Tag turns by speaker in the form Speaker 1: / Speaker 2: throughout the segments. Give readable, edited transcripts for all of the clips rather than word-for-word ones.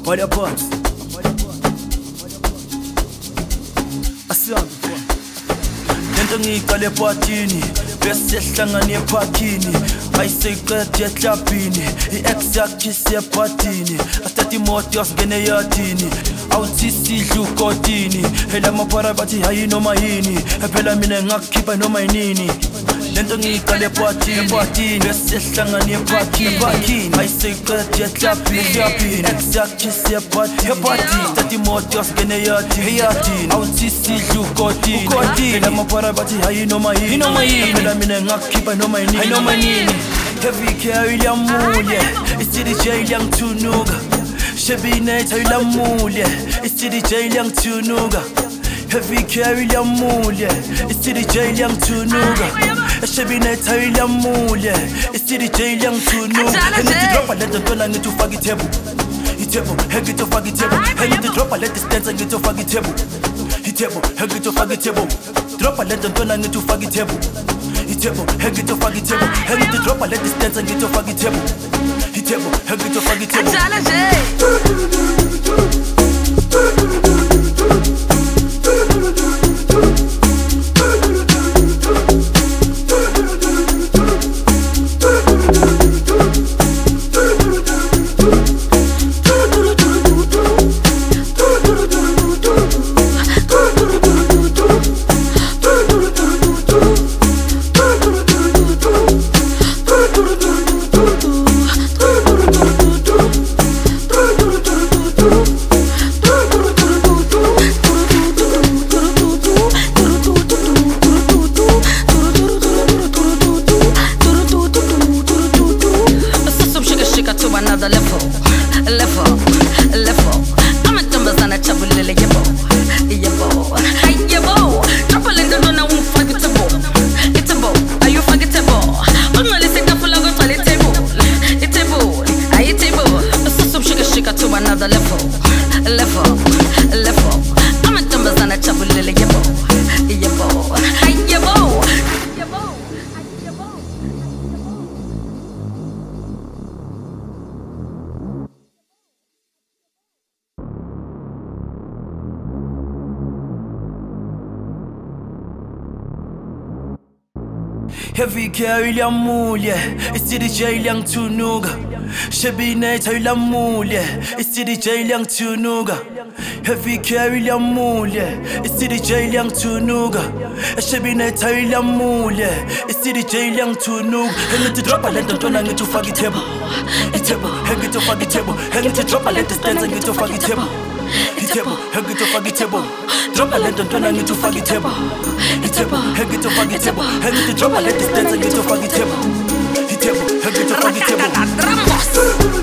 Speaker 1: Olha pontos. Asambe lento ngiqale epatini bese sihlangana ephakini ayiseqede eklabhini i-ex yakhisa epatini athatha imoto yasingena eyadini awuthi sidla ukotini elamaphara bathi hayi noma yini phela mina ngakukhipha noma yinini lento ngiqale epatini bese sihlangana ephakini ayiseqede eklabhini i-ex yakhisa epatini athatha imoto yasingena eyadini awuthi sidla ukotini elamaphara bathi hayi noma yini phela mina ngakukhipha noma yinini heavy care ilamulye isidi jail yangithunuka shebinetha ilamulye isidi jail yangithunuka heavy care ilamulye isidi jail yangithunuka shebinetha ilamulye isidi jail yangithunuka ngidropa lento ntona ngithi ufaka ithebo ngithi ufaka ithebo ngidropa lento distance ngithi ufaka ithebo ngithi ufaka ithebo dropa lento ntona ngithi ufaka ithebo ngithi ufaka ithebo ngithi dropa le distance ngithi ufaka ithebo ngithi ufaka ithebo
Speaker 2: Ajala nje another level. I'm a Tambazana Chabulele Yabo. Trouble in the run, I won't forgettable. It's a bow, are you forgettable? I'm not listening to full of a table. It's a bow, I eat table. Some sugar to another level. I'm a Tambazana Chabulele Yabo.
Speaker 1: Heavy care ilamulye isidi jail yangithunuka shebinetha ilamulye isidi jail yangithunuka heavy care ilamulye isidi jail yangithunuka shebinetha ilamulye isidi jail yangithunuka ngithi dropa lento ntona ngithi ufaka ithebo ngithi ufaka ithebo ngithi dropa lento distance ngithi ufaka ithebo ngithi ufaka ithebo dropa lento ntona ngithi ufaka ithebo ngithi ufaka ithebo ngithi dropa lento distance ngithi ufaka ithebo ngithi ufaka ithebo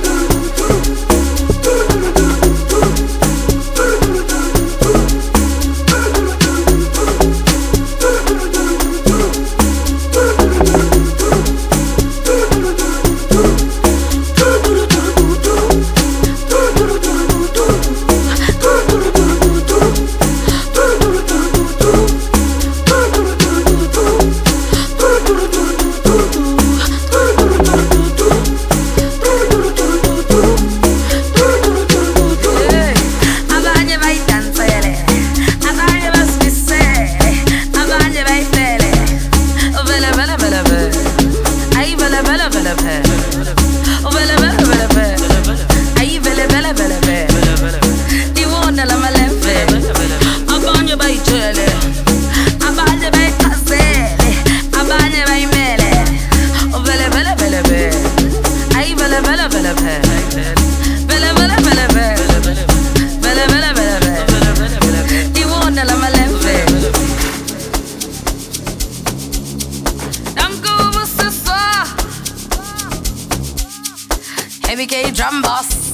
Speaker 2: Heavy K drum boss.